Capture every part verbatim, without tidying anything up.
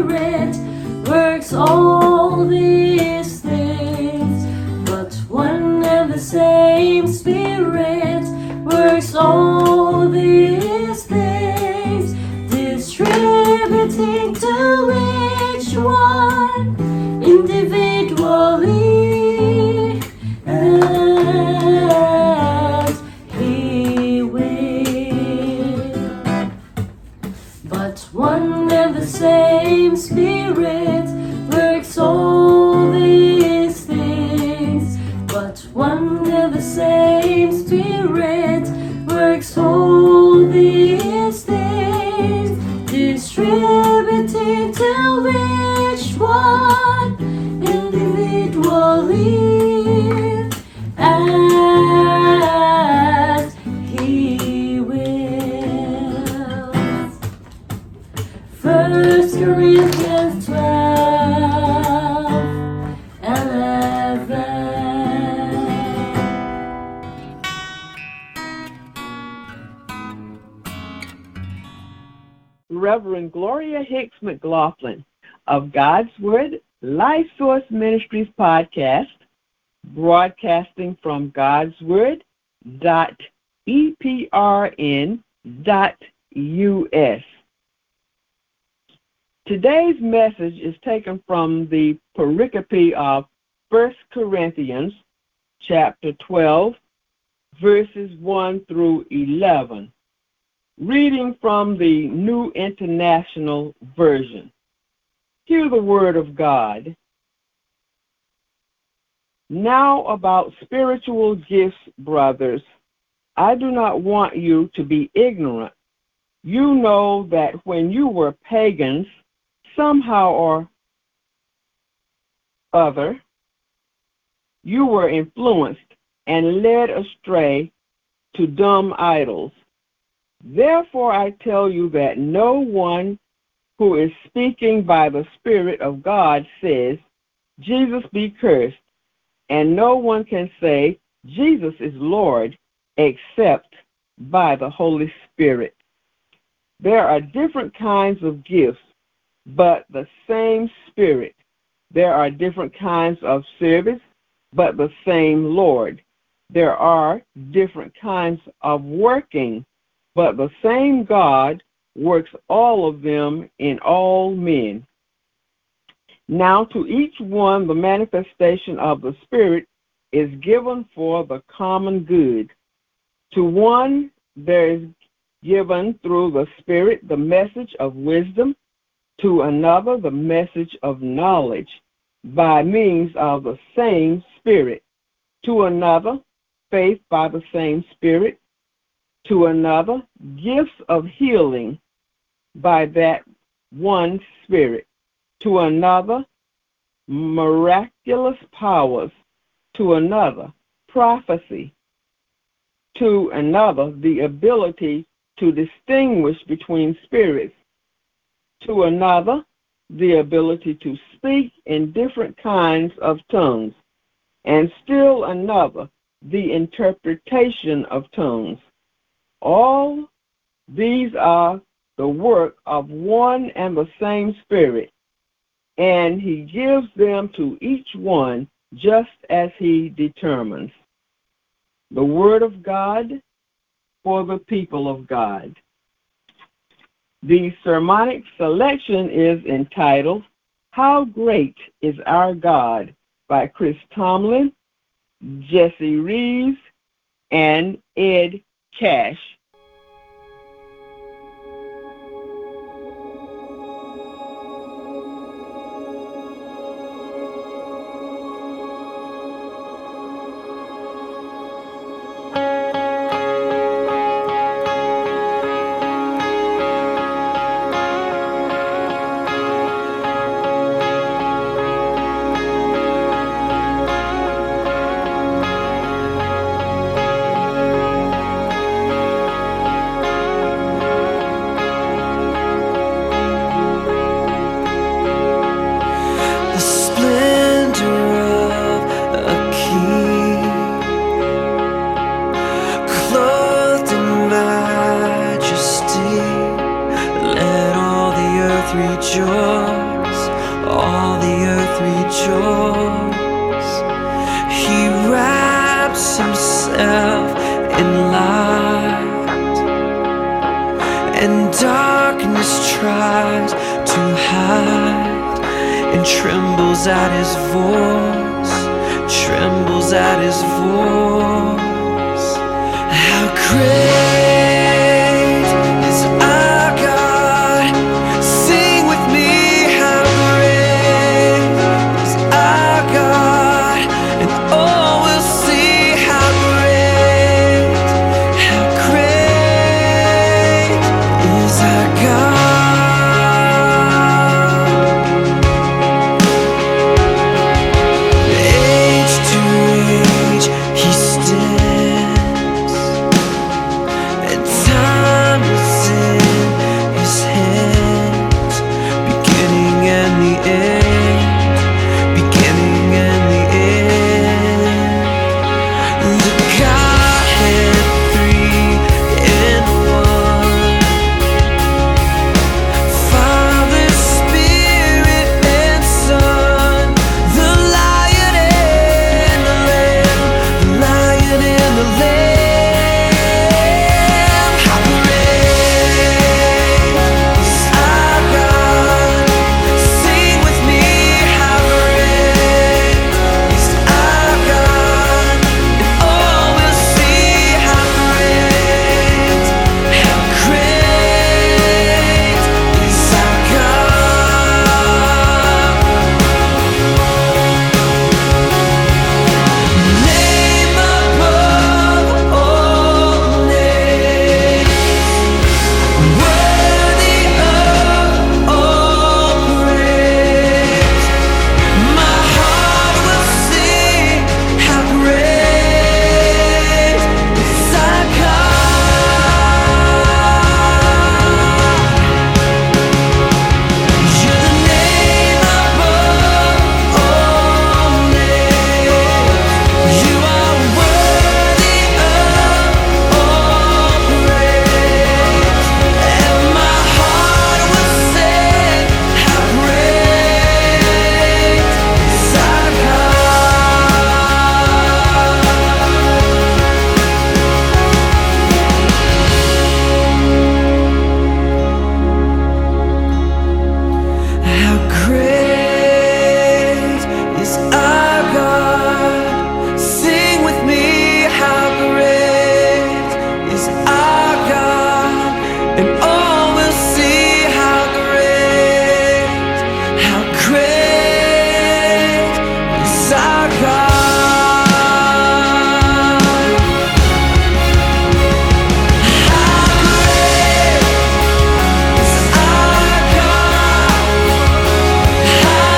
Spirit works all these things, but one and the same Spirit works all these things, distributing to each one individually as He will. But one and the same Spirit works all these things, but one and the same Spirit works all these things, distributing to each one individually as He will. First Corinthians twelve, eleven. Reverend Gloria Hicks McLaughlin of God's Word Life Source Ministries podcast, broadcasting from God's Word dot E P R N dot U S. Today's message is taken from the pericope of First Corinthians chapter twelve, verses one through eleven. Reading from the New International Version. Hear the word of God. Now about spiritual gifts, brothers, I do not want you to be ignorant. You know that when you were pagans, somehow or other, you were influenced and led astray to dumb idols. Therefore I tell you that no one who is speaking by the Spirit of God says, Jesus be cursed, and no one can say, Jesus is Lord, except by the Holy Spirit. There are different kinds of gifts, but the same Spirit. There are different kinds of service, but the same Lord. There are different kinds of working, but the same God works all of them in all men. Now to each one the manifestation of the Spirit is given for the common good. To one there is given through the Spirit the message of wisdom, to another the message of knowledge by means of the same Spirit, to another faith by the same Spirit, to another gifts of healing by that one Spirit, to another miraculous powers, to another prophecy, to another the ability to distinguish between spirits, to another the ability to speak in different kinds of tongues, and still another the interpretation of tongues. All these are the work of one and the same Spirit, and He gives them to each one just as He determines. The Word of God for the people of God. The sermonic selection is entitled, How Great is Our God, by Chris Tomlin, Jesse Reeves, and Ed Cash. Rejoice. rejoice. He wraps himself in light, and darkness tries to hide, and trembles at his voice, trembles at his voice. How great is our God? Sing with me, how great is our God, and all will see how great, how great is our God. Age to age he stands, and time is in his hands, beginning and the end, beginning and the end. The Godhead three in one, Father, Spirit, and Son, the Lion and the Lamb, the Lion and the Lamb. How great is our God? Sing with me, how great is our God, and all will see how great, how great is our God. Name above all names, worthy of all praise. My heart will sing how great is our God. You're the name above all names. You are worthy of all praise, and my heart will sing how great is our God. How great is our God? Sing with me, how great is our God, and all will see how great, how great is our God. How great is our God? How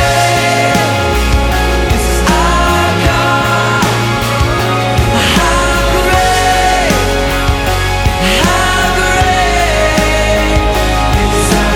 great is our God? How great, how great is our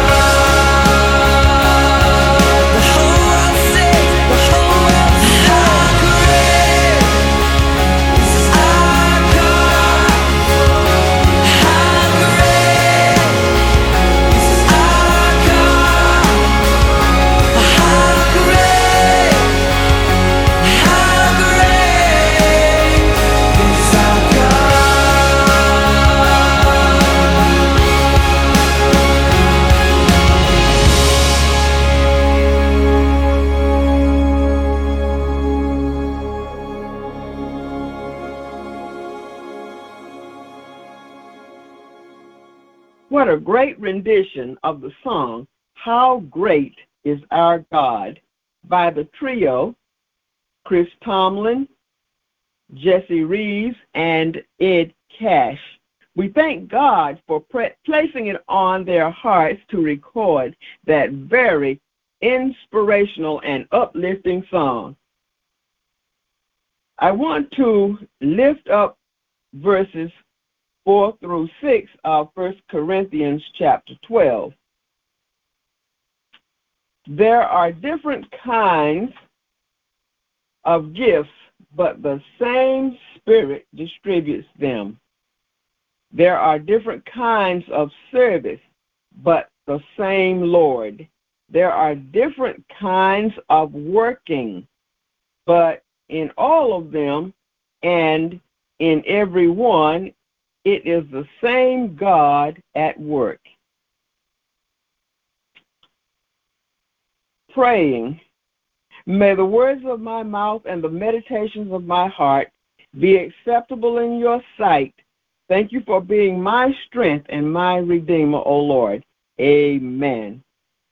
God? The whole world sings, the whole world sings. How great is our God? How great is our God? How great, how great is our What a great rendition of the song, How Great is Our God, by the trio, Chris Tomlin, Jesse Reeves, and Ed Cash. We thank God for pre- placing it on their hearts to record that very inspirational and uplifting song. I want to lift up verses four through six of First Corinthians chapter twelve. There are different kinds of gifts, but the same Spirit distributes them. There are different kinds of service, but the same Lord. there are different kinds of working, but in all of them and in every one, it is the same God at work. Praying, may the words of my mouth and the meditations of my heart be acceptable in your sight. Thank you for being my strength and my Redeemer, O Lord. Amen.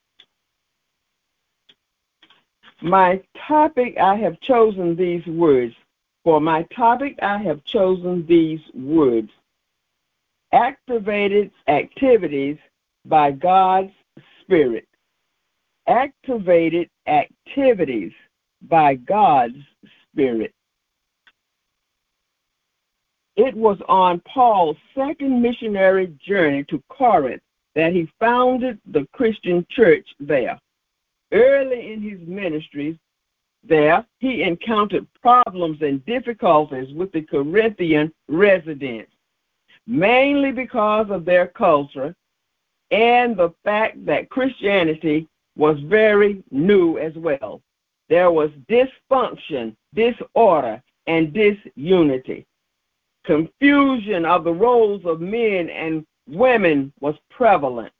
My topic, I have chosen these words. For my topic, I have chosen these words. Activated activities by God's Spirit. Activated activities by God's Spirit. It was on Paul's second missionary journey to Corinth that he founded the Christian church there. Early in his ministries there, he encountered problems and difficulties with the Corinthian residents, mainly because of their culture and the fact that Christianity was very new as well. There was dysfunction, disorder, and disunity. Confusion of the roles of men and women was prevalent.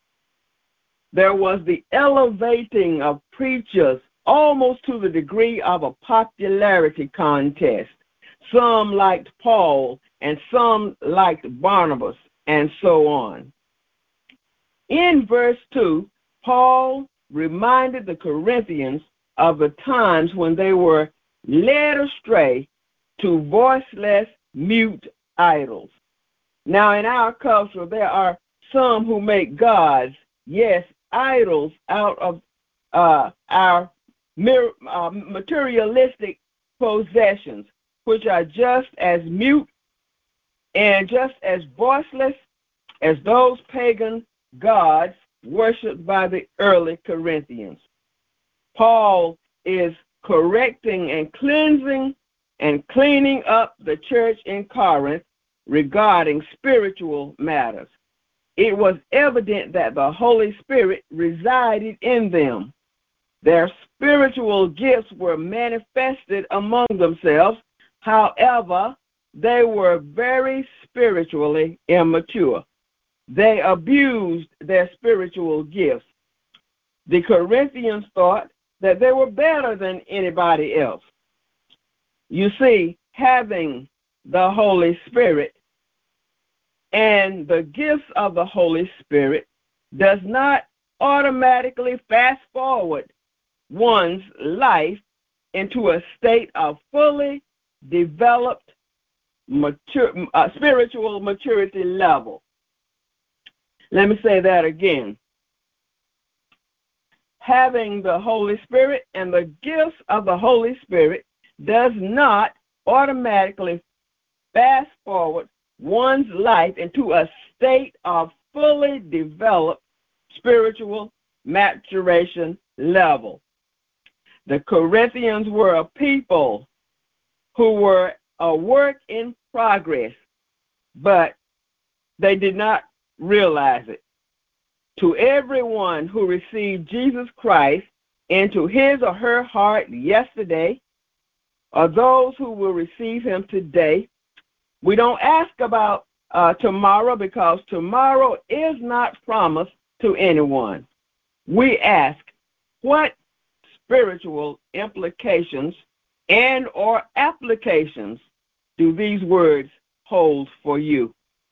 There was the elevating of preachers almost to the degree of a popularity contest. Some liked Paul and some liked Barnabas, and so on. In verse two, Paul reminded the Corinthians of the times when they were led astray to voiceless, mute idols. Now, in our culture, there are some who make gods, yes, idols, out of uh, our uh, materialistic possessions, which are just as mute and just as voiceless as those pagan gods worshipped by the early Corinthians. Paul is correcting and cleansing and cleaning up the church in Corinth regarding spiritual matters. It was evident that the Holy Spirit resided in them. Their spiritual gifts were manifested among themselves. However, they were very spiritually immature. They abused their spiritual gifts. The Corinthians thought that they were better than anybody else. You see, having the Holy Spirit and the gifts of the Holy Spirit does not automatically fast forward one's life into a state of fully developed mature, uh, spiritual maturity level. Let me say that again. Having the Holy Spirit and the gifts of the Holy Spirit does not automatically fast forward one's life into a state of fully developed spiritual maturation level. The Corinthians were a people who were a work in progress, but they did not realize it. To everyone who received Jesus Christ into his or her heart yesterday, or those who will receive him today, we don't ask about uh, tomorrow because tomorrow is not promised to anyone. We ask, what spiritual implications and or applications do these words hold for you?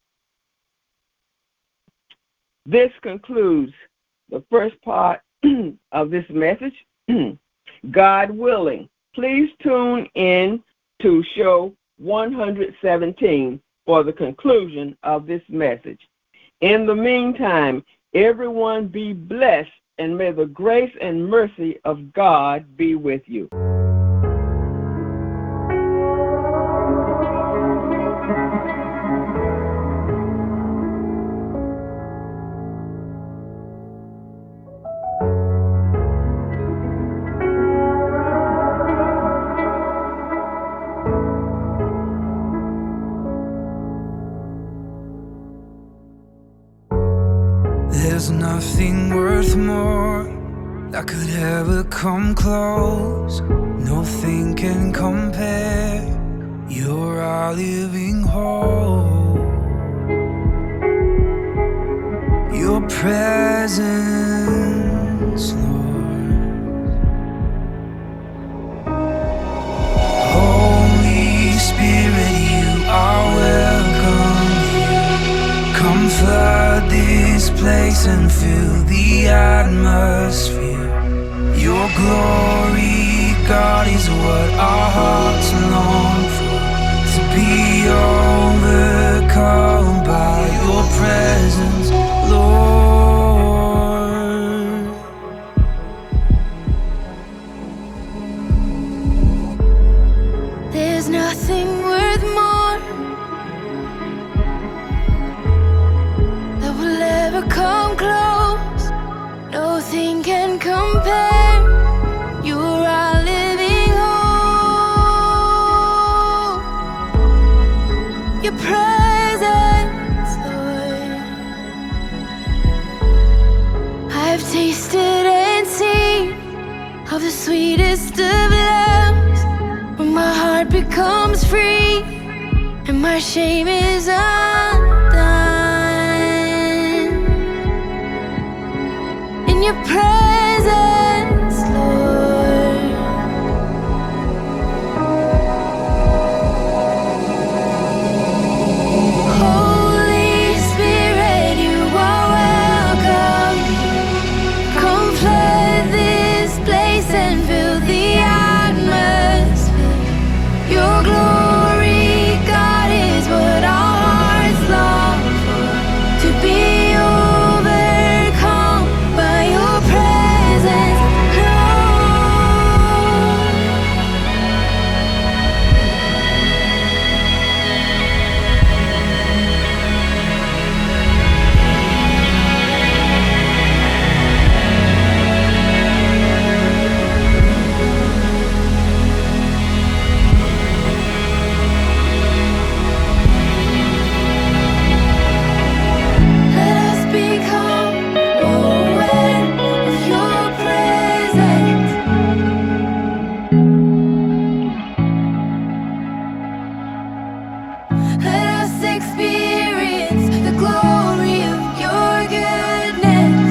This concludes the first part of this message. God willing, please tune in to show one hundred seventeen for the conclusion of this message. In the meantime, everyone be blessed, and may the grace and mercy of God be with you. There's nothing worth more that could ever come close. Nothing can compare. You're our living hope. Your presence, Lord. Holy Spirit, you are welcome here. Come flood this place and fill the atmosphere. Your glory, God, is what our hearts long for. To be overcome by your presence, Lord. There's nothing worth more that will ever come close. Nothing can compare. You're our living hope. Your presence, Lord. I've tasted and seen of the sweetest of loves, when my heart becomes free and my shame is undone. In your presence, Lord. Holy Spirit, you are welcome. Come flood this place and fill the atmosphere. Your glory, God, is what our hearts long for. To be overcome by your presence, Lord. Let us become aware of your presence. Let us experience the glory of your goodness.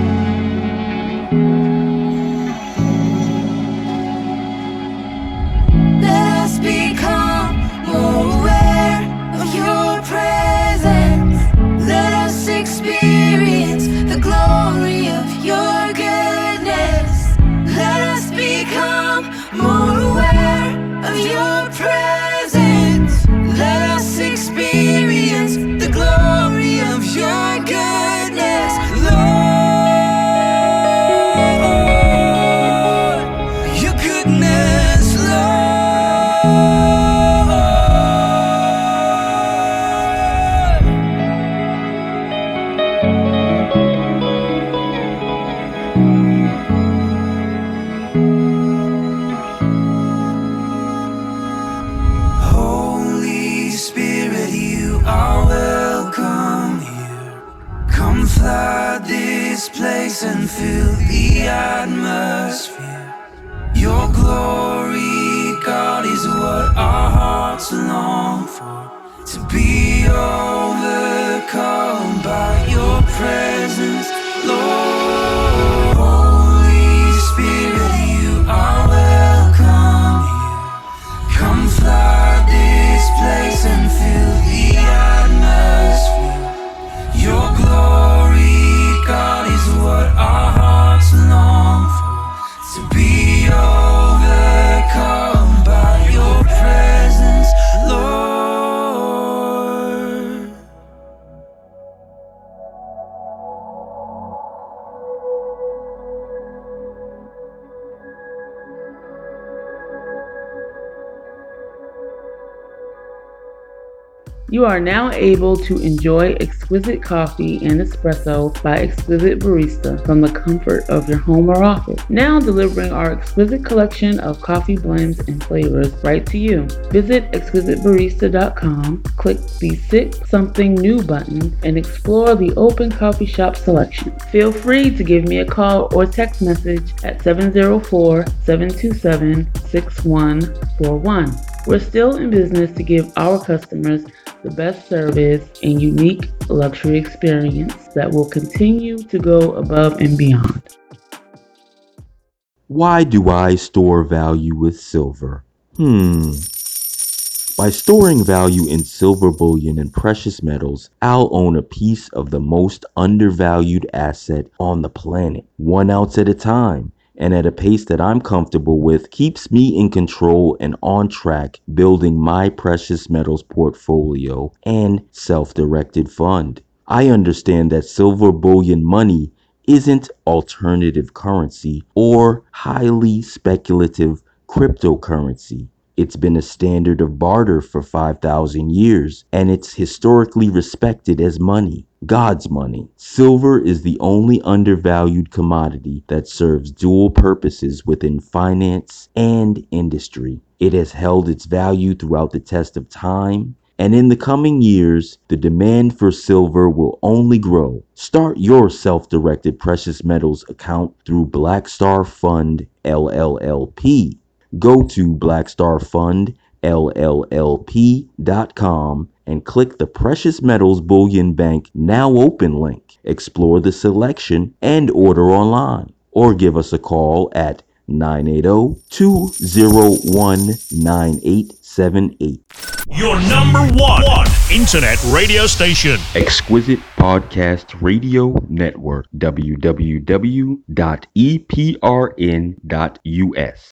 Let us become more aware of your presence. Let us experience the glory of your goodness. Let us become more aware of your presence. Let us experience the glory of your goodness, Lord. Your goodness, Lord. Holy Spirit, you are welcome here. Come flood this place and fill the atmosphere. Your glory, God, is what our hearts long for. To be overcome by your presence, Lord. Holy Spirit, you are welcome here. Come flood this place and fill the atmosphere. Your glory, God, is what our hearts long for. To be overcome by your presence, Lord. You are now able to enjoy exquisite coffee and espresso by Exquisite Barista from the comfort of your home or office. Now delivering our exquisite collection of coffee blends and flavors right to you. Visit exquisite barista dot com, click the Sip Something New button, and explore the open coffee shop selection. Feel free to give me a call or text message at seven zero four, seven two seven, six one four one. We're still in business to give our customers the best service and unique luxury experience that will continue to go above and beyond. Why do I store value with silver? Hmm. By storing value in silver bullion and precious metals, I'll own a piece of the most undervalued asset on the planet, one ounce at a time, and at a pace that I'm comfortable with, keeps me in control and on track building my precious metals portfolio and self-directed fund. I understand that silver bullion money isn't alternative currency or highly speculative cryptocurrency. It's been a standard of barter for five thousand years, and it's historically respected as money, God's money. Silver is the only undervalued commodity that serves dual purposes within finance and industry. It has held its value throughout the test of time, and in the coming years, the demand for silver will only grow. Start your self-directed precious metals account through Blackstar Fund L L L P. Go to blackstar fund L L L P dot com and click the Precious Metals Bullion Bank Now Open link. Explore the selection and order online. Or give us a call at nine eight zero, two zero one, nine eight seven eight. Your number one, one internet radio station. Exquisite Podcast Radio Network. w w w dot e p r n dot u s.